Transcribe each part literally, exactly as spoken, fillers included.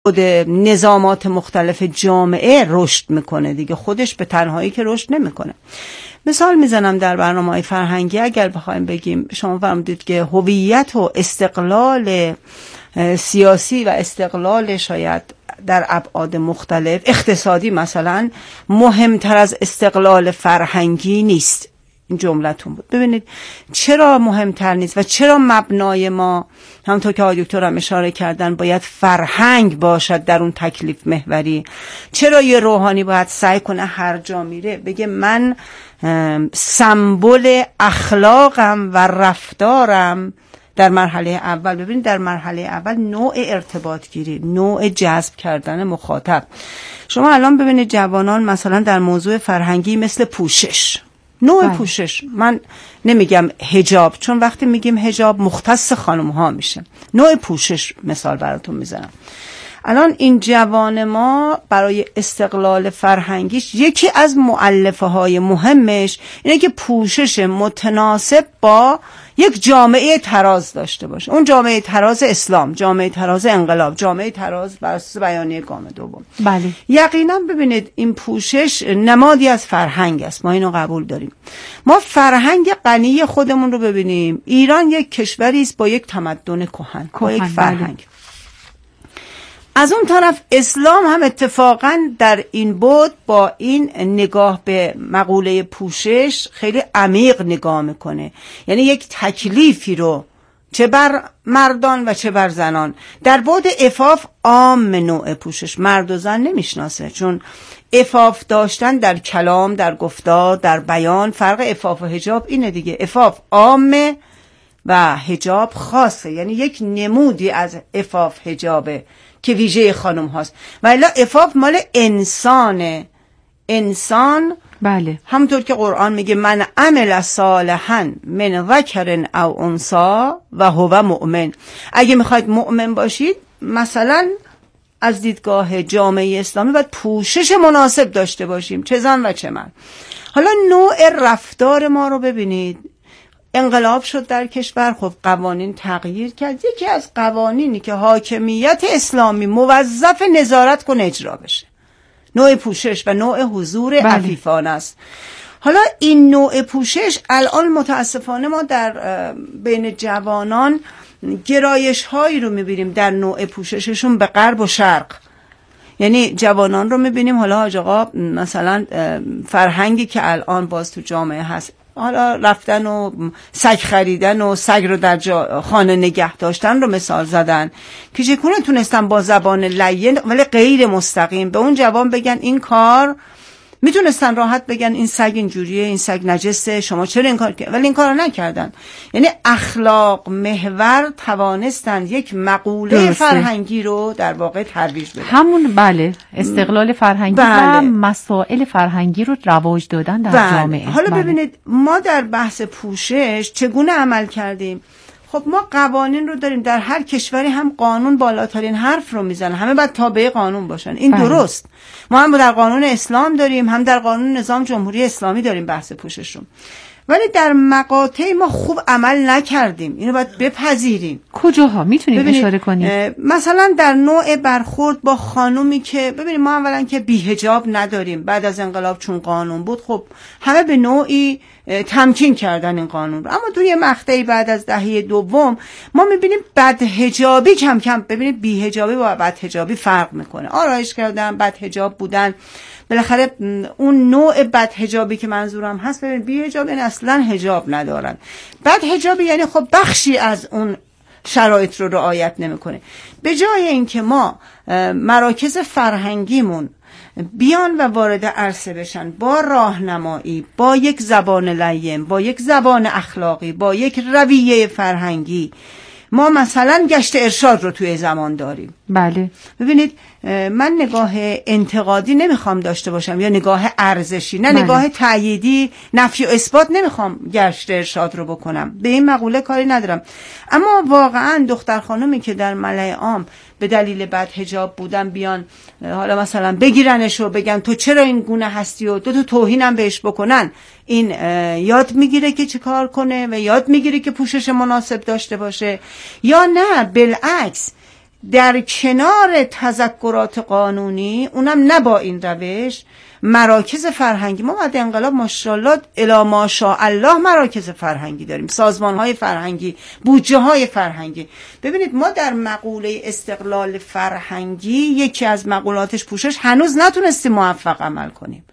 خود نظامات مختلف جامعه رشد میکنه دیگه، خودش به تنهایی که رشد نمیکنه. مثال میزنم در برنامه‌های فرهنگی اگر بخوایم بگیم، شما فرمودید که هویت و استقلال سیاسی و استقلال شاید در ابعاد مختلف اقتصادی مثلا مهمتر از استقلال فرهنگی نیست. این جملتون بود. ببینید چرا مهمتر نیست و چرا مبنای ما همونطور که آقای دکتر هم اشاره کردن باید فرهنگ باشد در اون تکلیف محوری. چرا یه روحانی باید سعی کنه هر جا میره بگه من سمبل اخلاقم و رفتارم در مرحله اول. ببینید در مرحله اول نوع ارتباط گیری، نوع جذب کردن مخاطب. شما الان ببینید جوانان مثلا در موضوع فرهنگی مثل پوشش، نوع بله. پوشش، من نمیگم حجاب چون وقتی میگیم حجاب مختص خانم ها میشه، نوع پوشش مثال براتون میزنم. الان این جوان ما برای استقلال فرهنگیش یکی از مؤلفه های مهمش اینه که پوشش متناسب با یک جامعه تراز داشته باشه. اون جامعه تراز اسلام، جامعه تراز انقلاب، جامعه تراز بر اساس بیانیه گام دوم. بله. یقینا ببینید این پوشش نمادی از فرهنگ است، ما اینو قبول داریم. ما فرهنگ غنی خودمون رو ببینیم. ایران یک کشوری است با یک تمدن کهن، با یک فرهنگ. بله. از اون طرف اسلام هم اتفاقا در این بود با این نگاه به مقوله پوشش خیلی عمیق نگاه میکنه. یعنی یک تکلیفی رو چه بر مردان و چه بر زنان در بود عفاف عام نوع پوشش مرد و زن نمیشناسه، چون عفاف داشتن در کلام، در گفتار، در بیان، فرق عفاف و حجاب اینه دیگه. عفاف عامه و حجاب خاصه، یعنی یک نمودی از عفاف حجابه که ویژه خانم هاست. و الا عفاف مال انسانه. انسان بله، همونطور که قرآن میگه من عمل صالحا من ذکر او انثی و هو مؤمن. اگه میخواید مؤمن باشید مثلا از دیدگاه جامعه اسلامی باید پوشش مناسب داشته باشیم، چه زن و چه مرد. حالا نوع رفتار ما رو ببینید. انقلاب شد در کشور، خب قوانین تغییر کرد. یکی از قوانینی که حاکمیت اسلامی موظف نظارت کنه اجرا بشه نوع پوشش و نوع حضور عفیفانه است. حالا این نوع پوشش الان متاسفانه ما در بین جوانان گرایش هایی رو میبینیم در نوع پوشششون به غرب و شرق. یعنی جوانان رو میبینیم حالا حاج آقا مثلا فرهنگی که الان باز تو جامعه هست، حالا رفتن و سگ خریدن و سگ رو در جا خانه نگه داشتن رو مثال زدن که چگونه تونستن با زبان لین ولی غیر مستقیم به اون جوان بگن این کار، میتونستن راحت بگن این سگ اینجوریه، این سگ نجسه، شما چرا این کار کردن، ولی این کار رو نکردن. یعنی اخلاق محور توانستن یک مقوله درسته. فرهنگی رو در واقع ترویج بدن. همون بله استقلال فرهنگی بله. و مسائل فرهنگی رو رواج دادن در بله. جامعه. حالا بله. ببینید ما در بحث پوشش چگونه عمل کردیم. خب ما قوانین رو داریم، در هر کشوری هم قانون بالاترین حرف رو میزنه، همه باید تابع قانون باشن. این بله. درست. ما هم در قانون اسلام داریم، هم در قانون نظام جمهوری اسلامی داریم بحث پوشش رو، ولی در مقاطعی ما خوب عمل نکردیم. اینو باید بپذیریم. کجاها میتونید اشاره کنید؟ مثلا در نوع برخورد با خانومی که ببینید ما اولا که بی‌حجاب نداریم، بعد از انقلاب چون قانون بود خب همه به نوعی تمکین کردن این قانون رو، اما توی مقطعی بعد از دهه دوم ما میبینیم بدحجابی کم کم، ببینید بی‌حجابی با بدحجابی فرق میکنه. آرایش کردن، بدحجاب بودن، بالاخره اون نوع بدحجابی که منظورم هست، ببین بی‌حجاب یعنی اصلا حجاب ندارن، بدحجابی یعنی خب بخشی از اون شرایط رو رعایت نمیکنه. به جای اینکه ما مراکز فرهنگیمون بیان و وارد عرصه بشن با راهنمایی، با یک زبان لین، با یک زبان اخلاقی، با یک رویه فرهنگی، ما مثلا گشت ارشاد رو توی زمان داریم. بله. ببینید من نگاه انتقادی نمیخوام داشته باشم یا نگاه ارزشی، نه بله. نگاه تأییدی، نفی و اثبات نمیخوام گشت ارشاد رو بکنم، به این مقوله کاری ندارم. اما واقعا دختر خانومی که در ملأ عام به دلیل بدحجاب بودن بیان حالا مثلا بگیرنش و بگن تو چرا این گونه هستی و دو تا توهینم بهش بکنن، این یاد میگیره که چه کار کنه و یاد میگیره که پوشش مناسب داشته باشه، یا نه بالعکس در کنار تذکرات قانونی، اونم نه با این روش، مراکز فرهنگی. ما بعد انقلاب ماشاءالله الا ماشاءالله مراکز فرهنگی داریم، سازمان‌های فرهنگی، بودجه‌های فرهنگی. ببینید ما در مقوله استقلال فرهنگی یکی از مقولاتش پوشش، هنوز نتونستیم موفق عمل کنیم.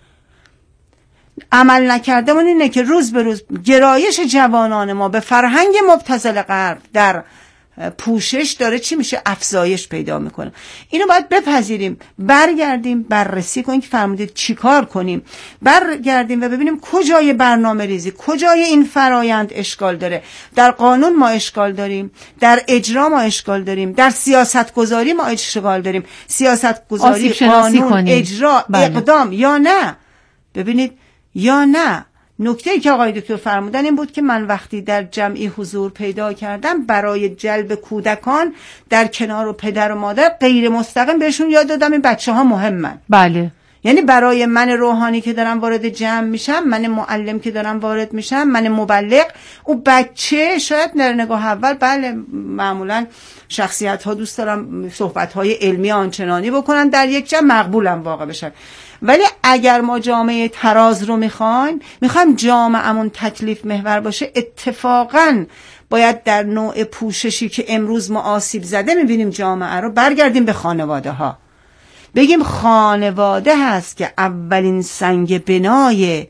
عمل نکردمون اینه که روز به روز گرایش جوانان ما به فرهنگ مبتذل غرب در پوشش داره چی میشه؟ افزایش پیدا میکنه. اینو باید بپذیریم، برگردیم بررسی کنیم که فرمودید چی کار کنیم، برگردیم و ببینیم کجای برنامه ریزی، کجای این فرایند اشکال داره. در قانون ما اشکال داریم، در اجرا ما اشکال داریم، در سیاست گذاری ما اشکال داریم. سیاست گذاری، قانون، کنیم. اجرا، بله. اقدام یا نه. ببینید یا نه. نکته‌ای که آقای دکتر فرمودن این بود که من وقتی در جمعی حضور پیدا کردم برای جلب کودکان در کنار پدر و مادر غیر مستقیم بهشون یاد دادم این بچه‌ها مهمن. بله. یعنی برای من روحانی که دارم وارد جمع میشم، من معلم که دارم وارد میشم، من مبلغ، او بچه شاید در نگاه اول بله معمولا شخصیت ها دوست دارم صحبت های علمی آنچنانی بکنن در یک جمع مقبولم واقع بشن، ولی اگر ما جامعه تراز رو میخوایم میخوایم جامعه‌مون تکلیف محور باشه، اتفاقاً باید در نوع پوششی که امروز ما آسیب زده میبینیم جامعه رو برگردیم به خانواده ها، بگیم خانواده هست که اولین سنگ بنای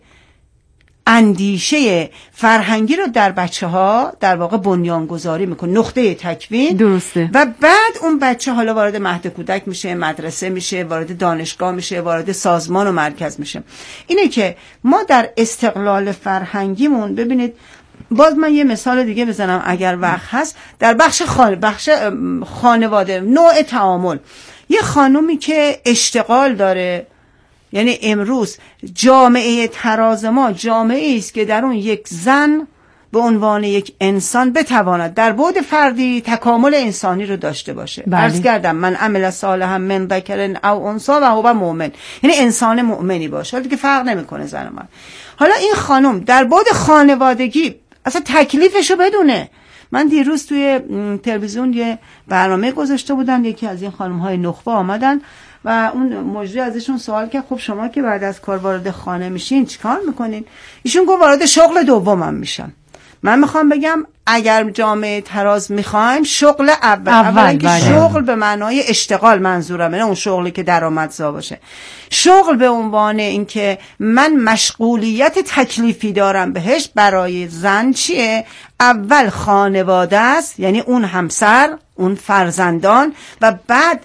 اندیشه فرهنگی رو در بچه ها در واقع بنیانگذاری میکنه، نقطه تکوین. درسته. و بعد اون بچه حالا وارد مهد کودک میشه، مدرسه میشه، وارد دانشگاه میشه، وارد سازمان و مرکز میشه. اینه که ما در استقلال فرهنگیمون ببینید، باز من یه مثال دیگه بزنم اگر وقت هست، در بخش خان... بخش خانواده، نوع تعامل. یه خانومی که اشتغال داره، یعنی امروز جامعه تراز ما جامعه است که در اون یک زن به عنوان یک انسان بتواند در بعد فردی تکامل انسانی رو داشته باشه. عرض کردم من عمل صالحا من ذکر او انثی و هو مؤمن، یعنی انسان مؤمنی باشه، حالا دیگه فرق نمیکنه زن و مرد. حالا این خانم در بعد خانوادگی اصلا تکلیفشو بدونه. من دیروز توی تلویزیون یه برنامه گذاشته بودن، یکی از این خانم‌های نخبه آمدن و اون مجری ازشون سوال کرد خب شما که بعد از کار وارد خانه میشین چیکار میکنین؟ ایشون گفت وارد شغل دومم میشم. من میخوام بگم اگر جامعه تراز میخوایم شغل اول اول, اول که شغل به معنای اشتغال منظورم، نه اون شغلی که درآمدزا باشه. شغل به عنوان اینکه من مشغولیت تکلیفی دارم بهش برای زن چیه؟ اول خانواده است، یعنی اون همسر، اون فرزندان، و بعد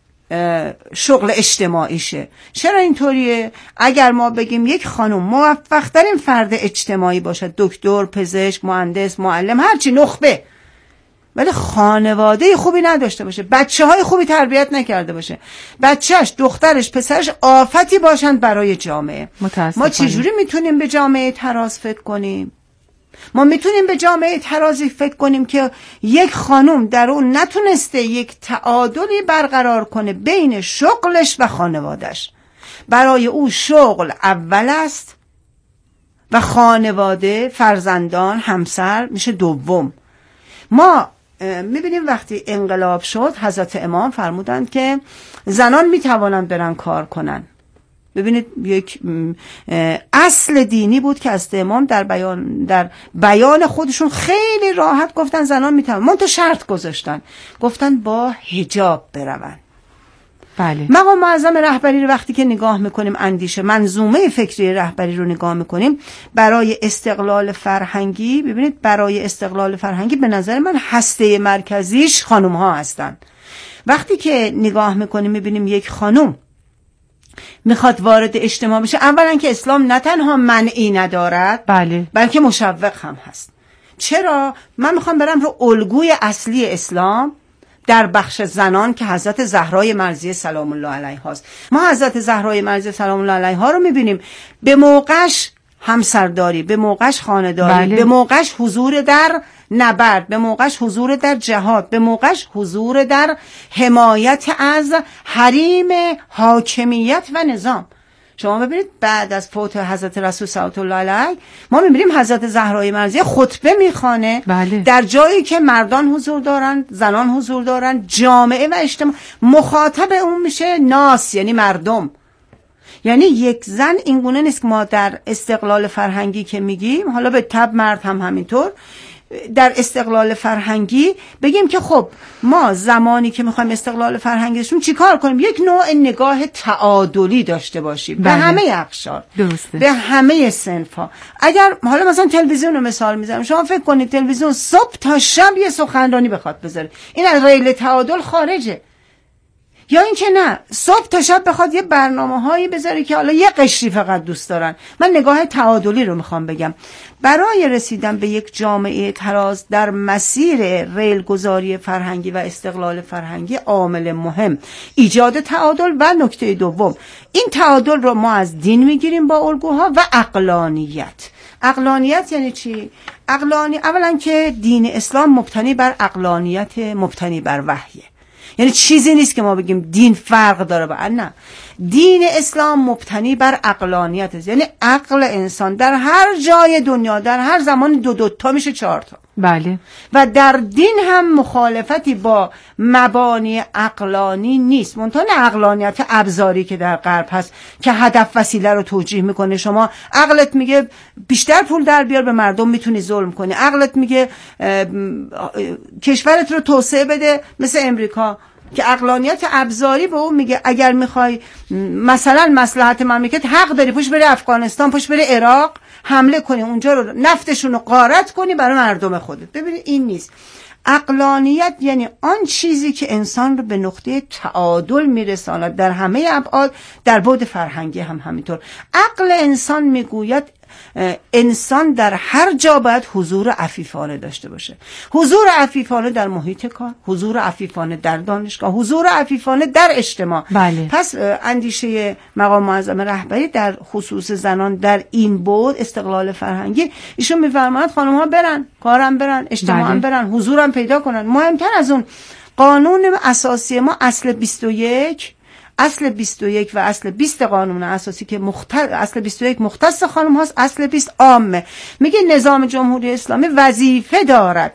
شغل اجتماعیشه. چرا اینطوریه؟ اگر ما بگیم یک خانم موفق ترین فرد اجتماعی باشه، دکتر، پزشک، مهندس، معلم، هرچی نخبه، ولی خانواده خوبی نداشته باشه، بچه های خوبی تربیت نکرده باشه، بچهش، دخترش، پسرش آفتی باشن برای جامعه، ما چجوری میتونیم به جامعه تراز فکر کنیم؟ ما میتونیم به جامعه ترازی فکر کنیم که یک خانم در اون نتونسته یک تعادلی برقرار کنه بین شغلش و خانوادهش. برای او شغل اول است و خانواده، فرزندان، همسر میشه دوم. ما میبینیم وقتی انقلاب شد حضرت امام فرمودند که زنان میتوانند برن کار کنن. ببینید یک اصل دینی بود که از امام در بیان در بیان خودشون خیلی راحت گفتن زنان میتونن، منتها شرط گذاشتن، گفتن با حجاب برون. بله. مقام معظم رهبری رو وقتی که نگاه میکنیم، اندیشه منظومه فکری رهبری رو نگاه میکنیم برای استقلال فرهنگی، ببینید برای استقلال فرهنگی به نظر من هسته مرکزیش خانم ها هستن. وقتی که نگاه میکنیم میبینیم یک خانم میخواد وارد اجتماع بشه، اولا که اسلام نه تنها منعی ندارد، بله، بلکه مشوق هم هست. چرا؟ من میخوام برم رو الگوی اصلی اسلام در بخش زنان که حضرت زهرای مرضیه سلام الله علیها است. ما حضرت زهرای مرضیه سلام الله علیها رو میبینیم به موقعش همسرداری، به موقعش خانه‌داری، بله. به موقعش حضور در نبرد، به موقعش حضور در جهاد، به موقعش حضور در حمایت از حریم حاکمیت و نظام. شما ببینید بعد از فوت حضرت رسول صلی الله علیه ما میبینیم حضرت زهرای مرضیه خطبه میخوانه بله. در جایی که مردان حضور دارن، زنان حضور دارن، جامعه و اجتماع، مخاطب اون میشه ناس، یعنی مردم. یعنی یک زن اینگونه نیست که ما در استقلال فرهنگی که میگیم، حالا به تبع مرد هم همینطور، در استقلال فرهنگی بگیم که خب ما زمانی که میخوایم استقلال فرهنگی داشتیم چی کار کنیم؟ یک نوع نگاه تعادلی داشته باشیم. بله. به همه اقشار، درسته. به همه صنف‌ها. اگر حالا مثلا تلویزیون رو مثال میزنم، شما فکر کنید تلویزیون صبح تا شب یه سخنرانی بخواد بذاره، این از ریل تعادل خارجه. یا این که نه، صبح تا شب بخواد یه برنامه هایی بذاره که حالا یه قشری فقط دوست دارن. من نگاه تعادلی رو میخوام بگم. برای رسیدن به یک جامعه تراز در مسیر ریل گذاری فرهنگی و استقلال فرهنگی، عامل مهم ایجاد تعادل و نکته دوم، این تعادل رو ما از دین میگیریم با الگوها و عقلانیت. عقلانیت یعنی چی؟ عقلانی اولا که دین اسلام مبتنی بر عقلانیت، مبتنی بر وحیه. یعنی چیزی نیست که ما بگیم دین فرق داره با نه. دین اسلام مبتنی بر عقلانیت است، یعنی عقل انسان در هر جای دنیا در هر زمان دو دو تا میشه چهار تا. بله. و در دین هم مخالفتی با مبانی عقلانی نیست، منتها عقلانیت ابزاری که در غرب هست که هدف وسیله رو توجیه میکنه. شما عقلت میگه بیشتر پول در بیار، به مردم میتونی ظلم کنی. عقلت میگه کشورت رو توسعه بده، مثل امریکا که عقلانیت ابزاری به اون میگه اگر میخوای مثلا مصلحت مملکت، حق داری پشت بری افغانستان، پشت بری عراق حمله کنی، اونجا رو نفتشون رو غارت کنی برای مردم خودت. ببینید این نیست. عقلانیت یعنی آن چیزی که انسان رو به نقطه تعادل میرساند در همه ابعاد، در بعد فرهنگی هم همینطور. عقل انسان میگوید انسان در هر جا باید حضور عفیفانه داشته باشه. حضور عفیفانه در محیط کار، حضور عفیفانه در دانشگاه، حضور عفیفانه در اجتماع. بله. پس اندیشه مقام معظم رهبری در خصوص زنان در این بود استقلال فرهنگی، ایشون میفرماید خانم ها برن کارم برن، اجتماع هم برن، حضورم پیدا کنن. مهمتر از اون قانون اساسی ما اصل بیست و یک، اصل بیست و یک و اصل بیست قانون اساسی که مختص، اصل بیست و یک مختص خانم هاست، اصل بیست عامه. میگه نظام جمهوری اسلامی وظیفه دارد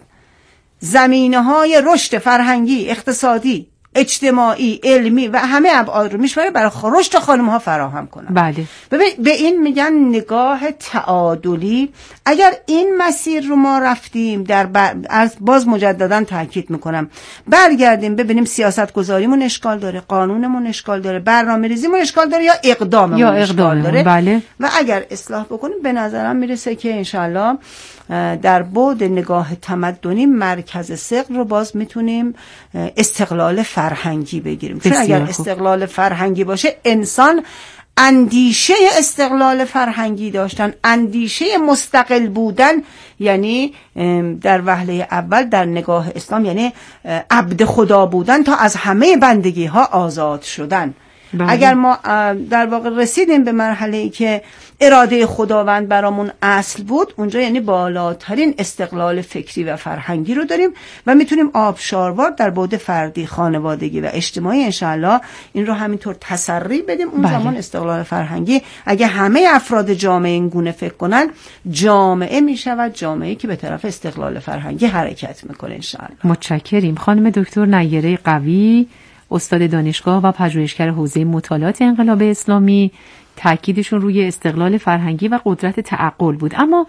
زمینه های رشد فرهنگی، اقتصادی، اجتماعی، علمی و همه ابعاد رو میشوره برای رشد خانم ها فراهم کنن. بله. ببین به این میگن نگاه تعادلی. اگر این مسیر رو ما رفتیم، در بر... باز مجددا تاکید میکنم، برگردیم ببینیم سیاست گذاریمون اشکال داره، قانونمون اشکال داره، برنامه‌ریزیمون اشکال داره، یا اقداممون یا اشکال داره. بله. و اگر اصلاح بکنیم به نظرم میرسه که انشالله در بعد نگاه تمدنی مرکز ثقل رو باز میتونیم استقلال فرهنگی بگیریم. چون اگر استقلال فرهنگی باشه، انسان اندیشه استقلال فرهنگی داشتن، اندیشه مستقل بودن، یعنی در وهله اول در نگاه اسلام یعنی عبد خدا بودن تا از همه بندگی ها آزاد شدن. بله. اگر ما در واقع رسیدیم به مرحله‌ای که اراده خداوند برامون اصل بود، اونجا یعنی بالاترین استقلال فکری و فرهنگی رو داریم و میتونیم آبشاروار در بعد فردی، خانوادگی و اجتماعی انشاءالله این رو همینطور تسری بدیم. اون بله. زمان استقلال فرهنگی، اگه همه افراد جامعه این گونه فکر کنن، جامعه میشود جامعه‌ای که به طرف استقلال فرهنگی حرکت میکنه انشاءالله. متشکریم. خانم دکتر نیره قوی، استاد دانشگاه و پژوهشگر حوزه مطالعات انقلاب اسلامی، تاکیدشون روی استقلال فرهنگی و قدرت تعقل بود. اما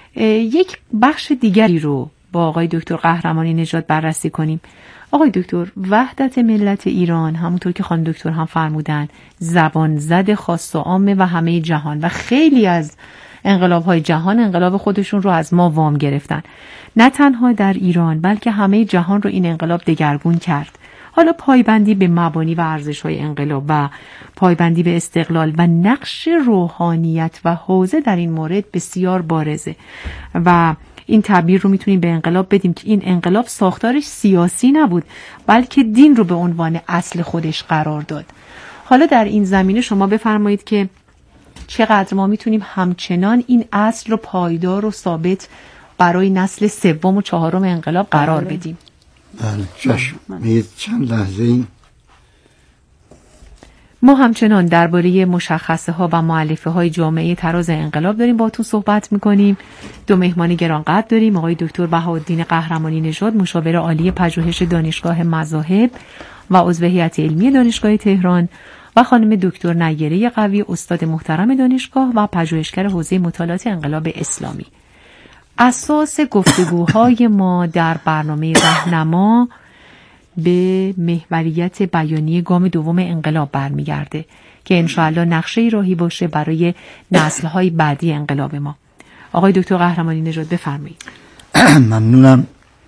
یک بخش دیگری رو با آقای دکتر قهرمانی نژاد بررسی کنیم. آقای دکتر، وحدت ملت ایران همونطور که خانم دکتر هم فرمودن زبان زد خاص و عامه و همه جهان و خیلی از انقلاب‌های جهان انقلاب خودشون رو از ما وام گرفتن. نه تنها در ایران بلکه همه جهان رو این انقلاب دگرگون کرد. حالا پایبندی به مبانی و ارزش‌های انقلاب و پایبندی به استقلال و نقش روحانیت و حوزه در این مورد بسیار بارزه و این تعبیر رو میتونیم به انقلاب بدیم که این انقلاب ساختارش سیاسی نبود بلکه دین رو به عنوان اصل خودش قرار داد. حالا در این زمینه شما بفرمایید که چقدر ما میتونیم همچنان این اصل رو پایدار و ثابت برای نسل سوم و چهارم انقلاب قرار بدیم. بله چشم. یه چند لحظه این ما همچنان درباره مشخصه ها و مؤلفه های جامعه تراز انقلاب داریم با تو صحبت میکنیم. دو مهمان گرانقدر داریم، آقای دکتر بهاءالدین قهرمانی نژاد، مشاور عالی پژوهش دانشگاه مذاهب و عضو هیئت علمی دانشگاه تهران، و خانم دکتر نیره قوی، استاد محترم دانشگاه و پژوهشگر حوزه مطالعات انقلاب اسلامی. اساس گفتگوهای ما در برنامه راهنما به محوریت بیانیه گام دوم انقلاب برمیگرده که انشاءالله نقشه راهی باشه برای نسل‌های بعدی انقلاب ما. آقای دکتر قهرمانی نژاد بفرمایید. ممنونم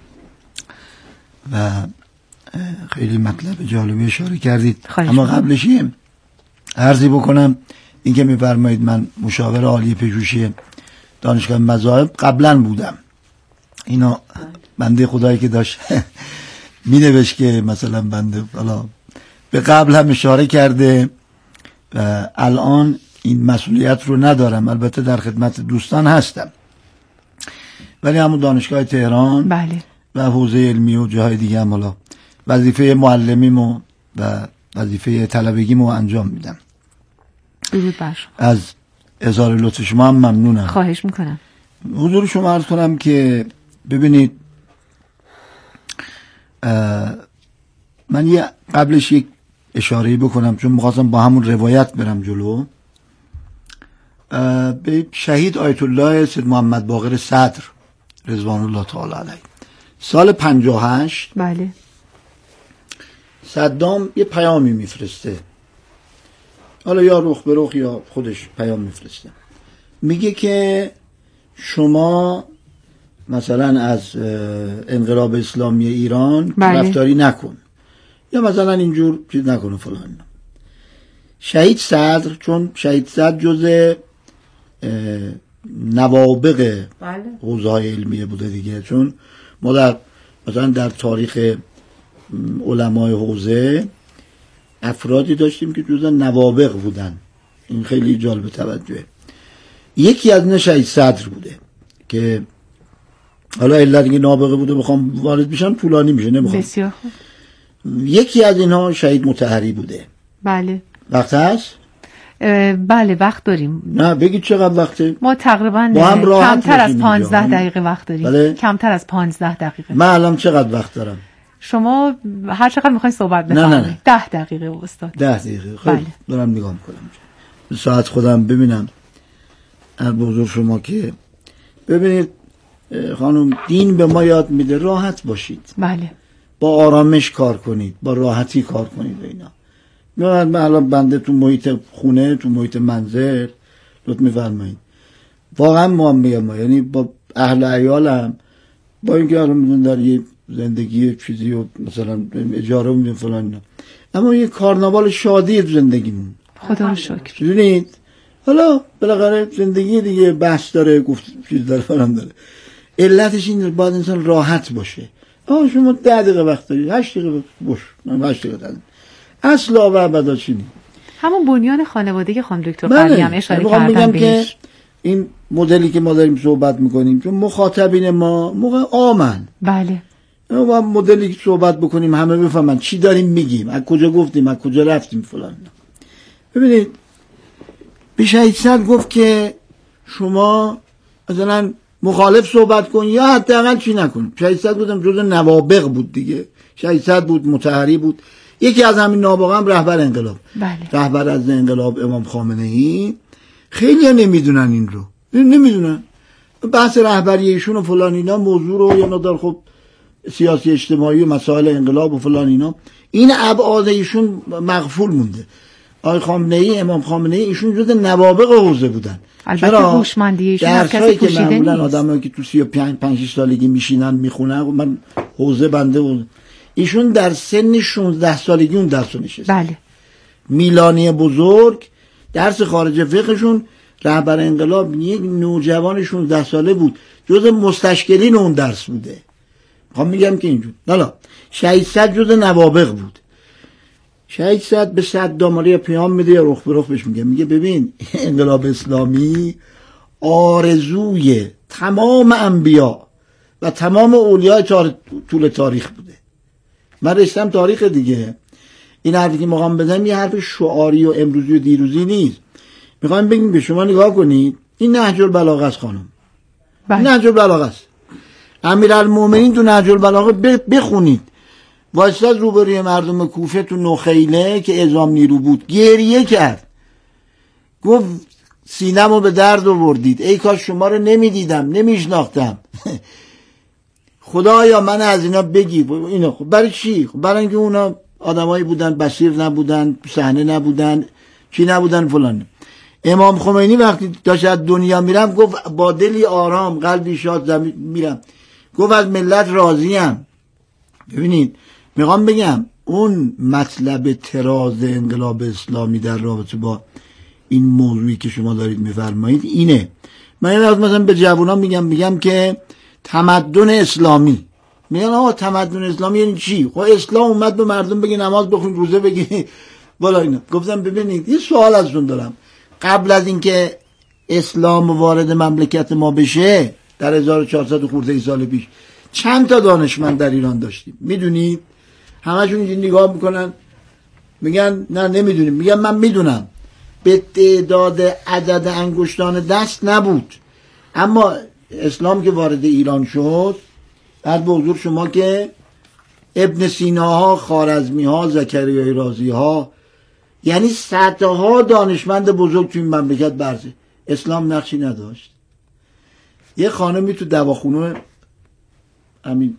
و خیلی مطلب جالبی اشاره کردید. اما قبلش یه عرضی بکنم، این که میفرمایید من مشاور عالی پژوهشی دانشگاه مذاهب قبلا بودم، اینا بنده خدایی که داشت می نوشت که مثلا بنده حالا به قبل هم اشاره کرده و الان این مسئولیت رو ندارم، البته در خدمت دوستان هستم، ولی همون دانشگاه تهران بله. و حوزه علمی و جاهای دیگه هم حالا وظیفه معلمیمو و وظیفه طلبگیمو انجام میدم. درود بر شما. از اظهار لطف شما هم ممنونم. خواهش میکنم. حضور شما عرض کنم که ببینید من یه قبلش یک اشاره‌ای بکنم چون می‌خواستم با همون روایت برم جلو. به شهید آیت الله سید محمد باقر صدر رضوان الله تعالی علیه سال پنجاه و هشت بله صدام یه پیامی میفرسته، حالا یا رخ به رخ یا خودش پیام میفرسته، میگه که شما مثلا از انقلاب اسلامی ایران بله. رفتاری نکن یا مثلا اینجور چیز نکنه فلان. شهید صدر، چون شهید صدر جز نوابغ بله. حوزه‌های علمیه بوده دیگه، چون ما در مثلا در تاریخ علمای حوزه افرادی داشتیم که جز نوابغ بودن، این خیلی جالب توجهه. یکی از اینا شهید صدر بوده که حالا علت اینکه نابغه بوده بخوام وارد بشم طولانی میشه، نمیخوام. بسیار خوب. یکی از اینها شهید مطهری بوده. بله. وقت هست؟ بله وقت داریم. نه بگید چقدر وقته؟ ما تقریبا کمتر از پانزده دقیقه وقت داریم. بله؟ کمتر از پانزده دقیقه. من الان چقدر وقت دارم؟ شما هر چقدر میخواین صحبت بفرمایید. نه نه نه. ده دقیقه استاد. ده دقیقه. خیلی بله. دارم نگاه میکنم. ساعت خودم ببینم. از بزرگ شما که ببینید خانم، دین به ما یاد میده راحت باشید. بله. با آرامش کار کنید، با راحتی کار کنید اینا. من الان بنده تو محیط خونه، تو محیط منزل لطف میفرمایید. واقعا ما میگم، یعنی با اهل عیالم، با اینکه الان میدون در یه زندگی چیزی و مثلا اجاره میدیم فلان اینا، اما یه کارناوال شادی زندگیمون. خدا رو شکر. ببینید حالا بالاخره زندگی دیگه بحث داره، گفت چیز داره فلان داره. علتش این باید انسان راحت باشه. آه شما ده دقیقه وقت دارید، هشت دقیقه باش، من هشت دقیقه دارم. اصلا و ابدا چی نیست. همون بنیان خانوادگی خانم دکتر قوی هم اشاره کردن بهش. که این مدلی که ما داریم صحبت میکنیم چون مخاطبین ما موقع عامن. بله. ما مدلی که صحبت بکنیم همه بفهمن چی داریم میگیم، از کجا گفتیم، از کجا رفتیم فلان. ببینید به شهید صدر گفت که شما مثلا مخالف صحبت کن یا حداقل چی نکن. شهید صدر بودم جزء نوابغ بود دیگه. شهید صدر بود، مطهری بود، یکی از همین نوابغ هم رهبر انقلاب. بله. رهبر از انقلاب امام خامنه ای. خیلی ها نمیدونن این رو، نمیدونن بحث رهبری ایشون و فلان اینا موضوع رو یا ندار خب سیاسی اجتماعی و مسائل انقلاب و فلان اینا، این ابعاد ایشون مغفول مونده. آقای خامنه ای، امام خامنه ای، ایشون جز نوابغ حوزه بودن. البته هوشمندی ایشون از کسی پوشیده نیست. معمولا آدمایی که تو سی و پنج پنج سالگی میشینن میخونن، من حوزه بنده بود، ایشون در سن شانزده سالگی اون درس رو نشست. بله. میلانی بزرگ درس خارج فقهشون، رهبر انقلاب یک نوجوان شانزده ساله بود، جز مستشکلین اون درس بوده. میخوام میگم که اینجور. حالا شهید صدر جز نوابغ بود. شهید صدر به صدام علیه پیام میده یا رخ به رخ بهش میگه، میگه ببین انقلاب اسلامی آرزوی تمام انبیا و تمام اولیاء طول تاریخ بوده. من رشتم تاریخ دیگه. این حرفی که میخوام بزنم یه حرف شعاری و امروزی و دیروزی نیست. میخوام بگیم به شما نگاه کنید، این نهج البلاغه است خانم. بله. نهج البلاغه است. امیرالمومنین تو نهج البلاغه بخونید. واسه روبروی مردم کوفه تو نخیله که اعزام نیرو بود گریه کرد، گفت سینه‌مو به درد آوردید، ای کاش شما رو نمیدیدم نمیشناختم. خدایا من از اینا بگی. اینا خب برای چی؟ خب برای اینکه اونا آدمایی بودن بصیر نبودن، صحنه نبودن، چی نبودن فلان. امام خمینی وقتی داشت از دنیا میرم گفت با دلی آرام قلبی شاد میرم، گفت از ملت راضیم. ببینید میخوام بگم اون مطلب تراز انقلاب اسلامی در رابطه با این موضوعی که شما دارید میفرمایید اینه. من مثلا به جوانان میگم میگم که تمدن اسلامی، میگن آقا تمدن اسلامی یعنی چی؟ خب اسلام اومد به مردم بگی نماز بخون روزه بگی بالا اینا. گفتم ببینید یه سوال ازتون دارم، قبل از اینکه اسلام وارد مملکت ما بشه در هزار و چهارصد خورده سال پیش چند تا دانشمند در ایران داشتیم؟ میدونید؟ همشون اینجوری نگاه میکنن میگن نه نمیدونیم. میگن من میدونم، به تعداد عدد انگشتان دست نبود، اما اسلام که وارد ایران شد بعد به حضور شما که ابن سیناها، خوارزمی ها، زکریای رازی ها، یعنی صدها دانشمند بزرگ توی این مملکت برزه. اسلام نقشی نداشت. یه خانمی تو دواخونه همین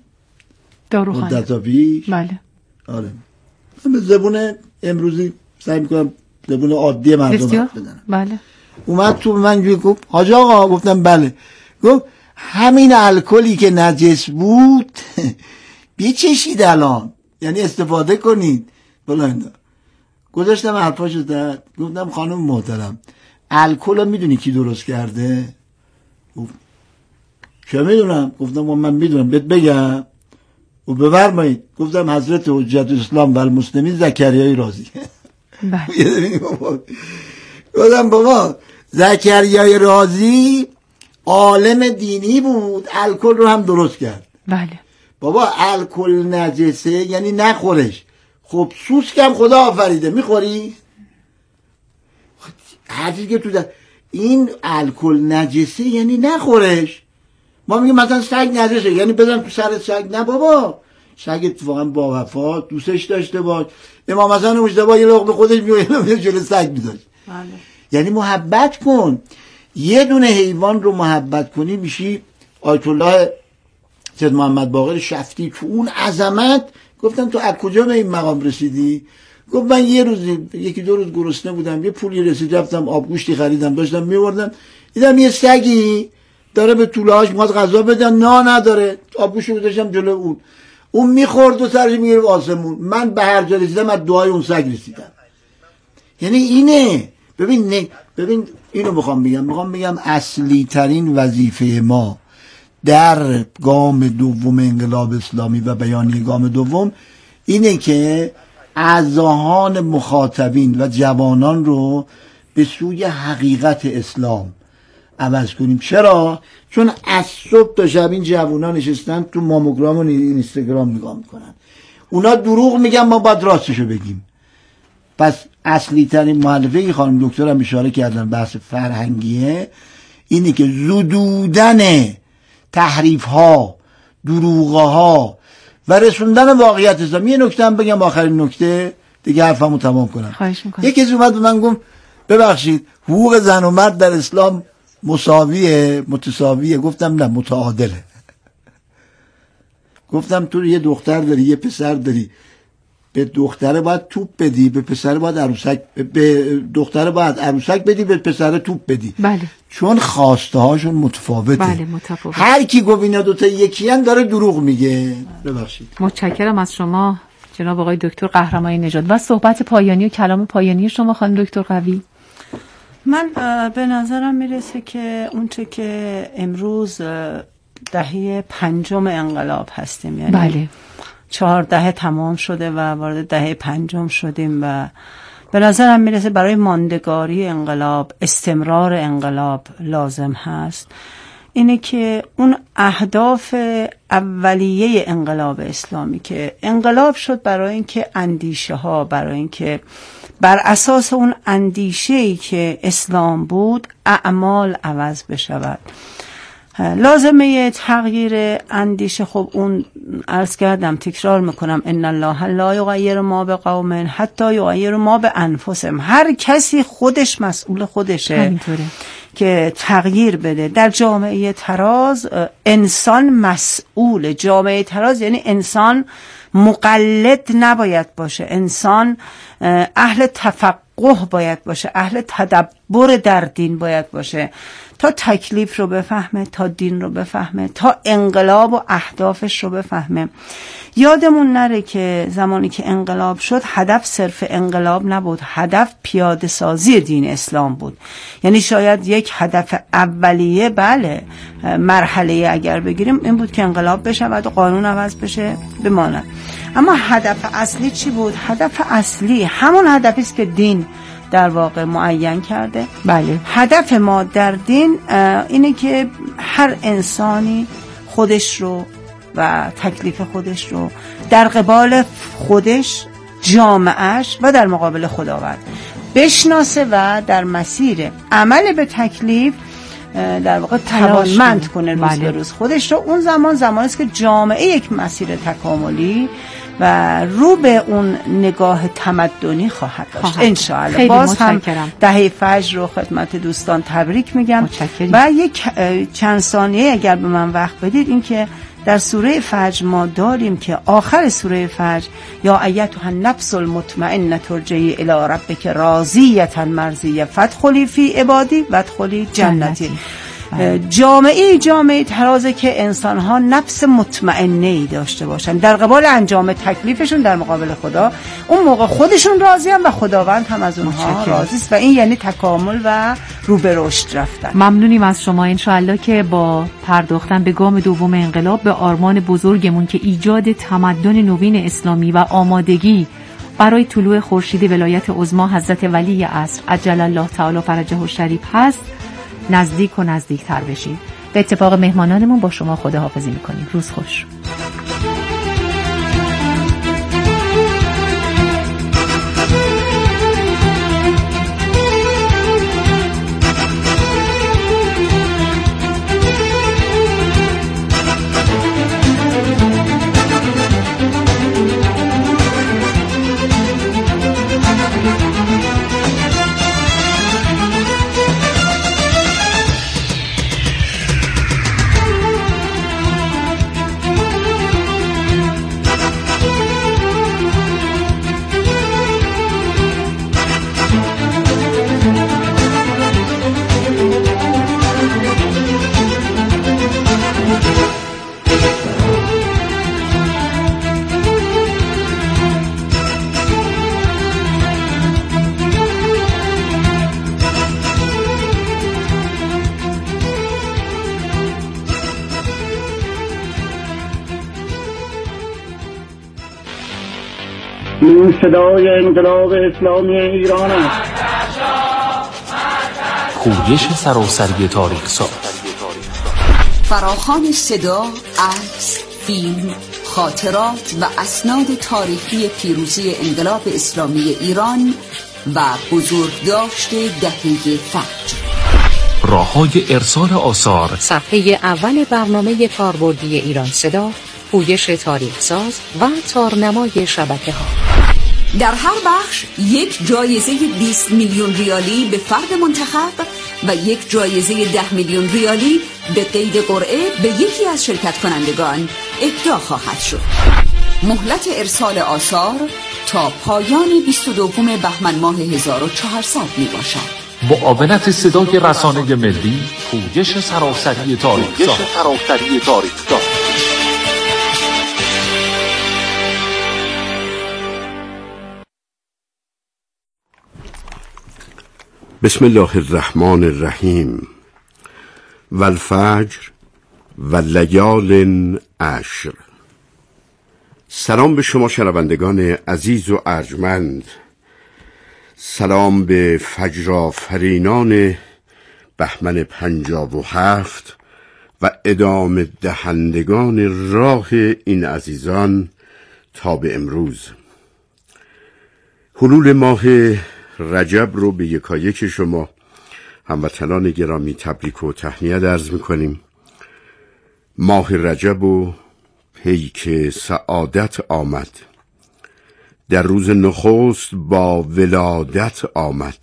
مدت پیش، بله آره من به زبون امروزی سعی میکنم زبون عادی مردم حرف بزنم، بله اومد تو من جوی گفت حاج آقا، گفتم بله، گفت همین الکلی که نجس بود بیچشید الان، یعنی استفاده کنید بلند. گذاشتم حرفاشو زد، گفتم خانم محترم الکل میدونی کی درست کرده؟ گفت چه میدونم؟ گفتم من میدونم بهت بگم و بفرمایید. گفتم حضرت حجت اسلام و المسلمین زکریای رازی. بله گفتم بابا زکریای رازی عالم دینی بود، الکل رو هم درست کرد. بله بابا الکل نجسه یعنی نخورش. خب سوسک هم خدا آفریده، میخوری؟ هر چیزی که تو در این الکل نجسه یعنی نخورش. ما میگیم مثلا سگ نجسه یعنی بزن تو سر سگ. نه بابا، سگ اتفاقا با وفا دوستش داشته باش. امام حسن مجتبی یه لقمه خودش میوه جلوی سگ میذاشت. بله. یعنی محبت کن. یه دونه حیوان رو محبت کنی میشی آیت الله سید محمد باقر شفتی. تو اون عظمت گفتن تو از کجا به این مقام رسیدی؟ گفت من یه روز یکی دو روز گرسنه بودم، یه پولی رسید رفتم آبگوشتی خریدم داشتم میوردم، دیدم یه سگی داره به طولهاش میخواد غذا بدن، نا نداره، آبگوشو گذاشتم جلو اون، اون میخورد و سرش میگرفت آسمون. من به هر جا رسیدم از دعای اون سگ رسیدم. یعنی اینه. ببین نه ببین اینو میخوام بگم میخوام بگم اصلی ترین وظیفه ما در گام دوم انقلاب اسلامی و بیانیه گام دوم اینه که اذهان مخاطبین و جوانان رو به سوی حقیقت اسلام عوض کنیم. چرا؟ چون از صبح تا شب این جوانان نشستن تو ماموگرام و اینستاگرام نگاه میکنن، اونا دروغ میگن، ما باید راستشو بگیم. پس اصلی ترین مؤلفه خانم دکتر هم اشاره کردن بحث فرهنگیه، اینه که زدودن تحریف ها، دروغ ها و رسوندن واقعیت اسلامی. یه نکته هم بگم، آخرین نکته دیگه حرفمو تمام کنم. خواهش میکنم. یکی از اومد به من گفت ببخشید حقوق زن و مرد در اسلام مساویه متساویه؟ گفتم نه، متعادله. گفتم تو یه دختر داری یه پسر داری، به دختره باید توپ بدی، به پسر باید عروسک، به دختره باید عروسک بدی، به پسر توپ بدی. بله. چون خواسته هاشون متفاوته. بله متفاوت. هر کی گفت اینا دوتا یکی ان داره دروغ میگه. ببخشید. متشکرم از شما جناب آقای دکتر قهرمانی نژاد. و صحبت پایانی و کلام پایانی شما خانم دکتر قوی. من به نظرم میرسه که اونچه که امروز دهه پنجم انقلاب هستیم، یعنی بله چهار دهه تمام شده و وارد دهه پنجم شدیم و به نظرم میرسه برای ماندگاری انقلاب، استمرار انقلاب لازم هست اینه که اون اهداف اولیه انقلاب اسلامی که انقلاب شد برای اینکه اندیشه ها، برای اینکه بر اساس اون اندیشه‌ای که اسلام بود اعمال عوض بشود. لازمه تغییر اندیشه، خب اون عرض کردم، تکرار میکنم، ان الله لا یغیر ما بقوم حتی یغیر ما بانفسهم. هر کسی خودش مسئول خودشه همینطوره که تغییر بده. در جامعه تراز انسان مسئول. جامعه تراز یعنی انسان مقلد نباید باشه، انسان اهل تفقه باید باشه، اهل تدبر در دین باید باشه تا تکلیف رو بفهمه، تا دین رو بفهمه، تا انقلاب و اهدافش رو بفهمه. یادمون نره که زمانی که انقلاب شد هدف صرف انقلاب نبود، هدف پیاده سازی دین اسلام بود. یعنی شاید یک هدف اولیه، بله مرحله اگر بگیریم، این بود که انقلاب بشود و قانون عوض بشه بماند. اما هدف اصلی چی بود؟ هدف اصلی همون هدفی است که دین در واقع معین کرده. بله. هدف ما در دین اینه که هر انسانی خودش رو و تکلیف خودش رو در قبال خودش، جامعهش و در مقابل خداوند بشناسه و در مسیر عمل به تکلیف در واقع توانمند کنه روز بله. به روز خودش رو. اون زمان زمانی است که جامعه یک مسیر تکاملی و رو به اون نگاه تمدنی خواهد داشت ان شاء الله. باز هم دهه فجر رو خدمت دوستان تبریک میگم. متشکرم. و یک چند ثانیه اگر به من وقت بدید، این که در سوره فجر ما داریم که آخر سوره فجر یا ایتها النفس المطمئنه ارجعی الی ربک راضیه مرضیه فادخلی فی عبادی وادخلی جنتی. جامعه جامعه ترازه که انسان‌ها نفس مطمئنه‌ای داشته باشن در قبال انجام تکلیفشون در مقابل خدا. اون موقع خودشون راضی هم و خداوند هم از اونها راضی است و این یعنی تکامل و رو به رشد رفتن. ممنونیم از شما. انشاءالله که با پرداختن به گام دوم انقلاب به آرمان بزرگمون که ایجاد تمدن نوین اسلامی و آمادگی برای طلوع خورشید ولایت عظما حضرت ولی عصر عجل الله تعالی فرجه الشریف هست، نزدیک و نزدیک تر بشید. به اتفاق مهمانانمون با شما خداحافظی میکنیم. روز خوش. این صدای انقلاب اسلامی ایران است. خویش سراسری تاریخ ساز، فراخوان صدا، عکس، فیلم، خاطرات و اسناد تاریخی پیروزی انقلاب اسلامی ایران و بزرگداشت دهه فجر. راه‌های ارسال آثار، صفحه اول برنامه کاربردی ایران صدا، پویش تاریخ ساز و تارنمای شبکه ها. در هر بخش یک جایزه بیست میلیون ریالی به فرد منتخب و یک جایزه ده میلیون ریالی به قید قرعه به یکی از شرکت کنندگان اهدا خواهد شد. مهلت ارسال آثار تا پایان بیست و دوم بهمن ماه هزار و چهارصد می باشد. معاونت صدای رسانه ملی، پویش سراسری تاریخ ساز. بسم الله الرحمن الرحیم. والفجر و لیال عشر. سلام به شما شنوندگان عزیز و ارجمند. سلام به فجر آفرینان بهمن پنجاب و هفت و ادامه دهندگان راه این عزیزان تا به امروز. حلول ماه رجب رو به یکایک شما هموطنان گرامی تبریک و تهنیت عرض می‌کنیم. ماه رجب و پیک سعادت آمد، در روز نخست با ولادت آمد.